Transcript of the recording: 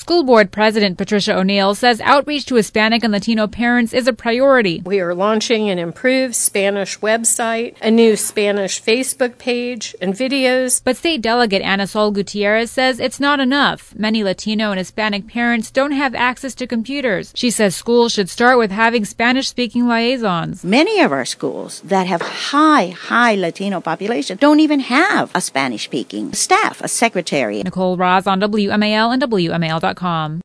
School Board President Patricia O'Neill says outreach to Hispanic and Latino parents is a priority. We are launching an improved Spanish website, a new Spanish Facebook page, and videos. But State Delegate Ana Sol Gutierrez says it's not enough. Many Latino and Hispanic parents don't have access to computers. She says schools should start with having Spanish-speaking liaisons. Many of our schools that have high Latino population don't even have a Spanish-speaking staff, a secretary. Nicole Roz on WMAL and WMAL.com.